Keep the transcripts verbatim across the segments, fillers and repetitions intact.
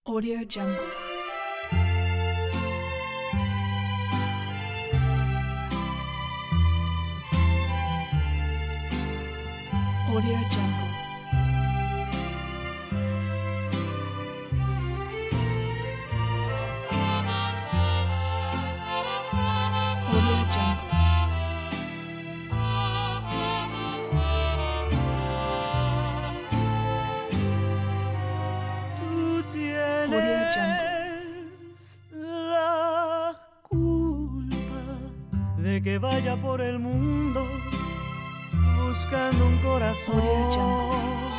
Audio Jungle. Audio Jungle. Audio Jungle. Tú tienes la culpa de que vaya por el mundo buscando un corazón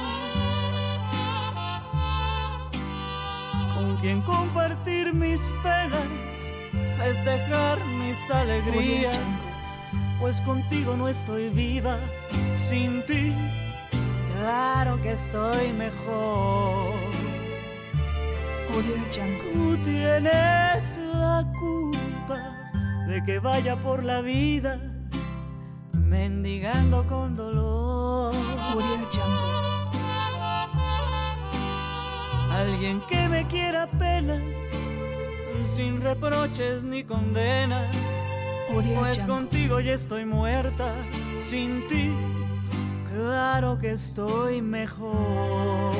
con quien compartir mis penas, festejar mis alegrías, pues contigo no estoy viva, sin ti claro que estoy mejor. Tú tienes la culpa de que vaya por la vida mendigando con dolor. Alguien que me quiera apenas, sin reproches ni condenas, pues contigo ya estoy muerta, sin ti claro que estoy mejor.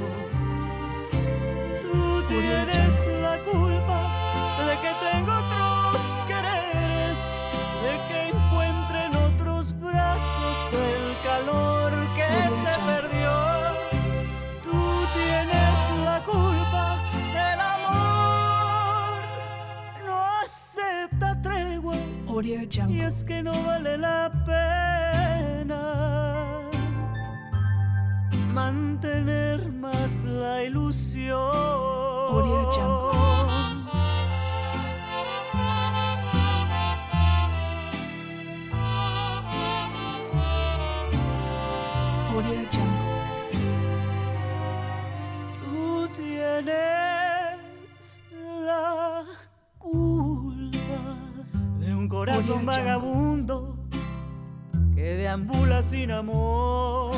Tú tienes la culpa de que tengo otros quereres, de que encuentre en otros brazos el calor que se perdió. Tú tienes la culpa, el amor no acepta treguas, y es que no vale la pena mantener más la ilusión. Audio Jungle. Audio Jungle. Tú tienes la culpa de un corazón Audio vagabundo que deambula sin amor,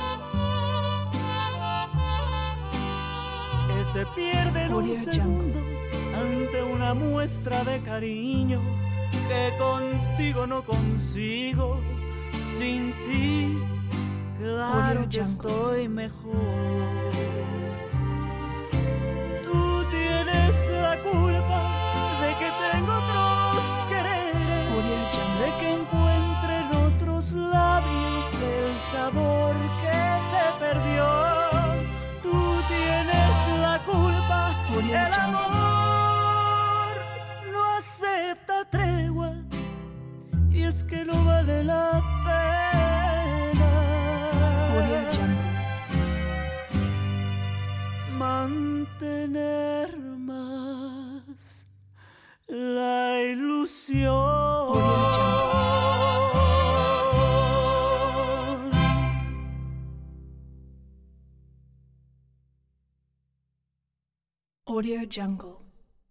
que se pierde en un Audio segundo ante una muestra de cariño que contigo no consigo, sin ti claro Audio que Jungle. estoy mejor. Tú tienes la culpa de que tengo otros quereres, Audio Jungle. de que encuentre en otros labios el sabor que se perdió. Tú tienes la culpa, Audio el Jungle. amor no acepta treguas, y es que no vale la pena Audio Jungle. mantener más la ilusión. Audio Jungle.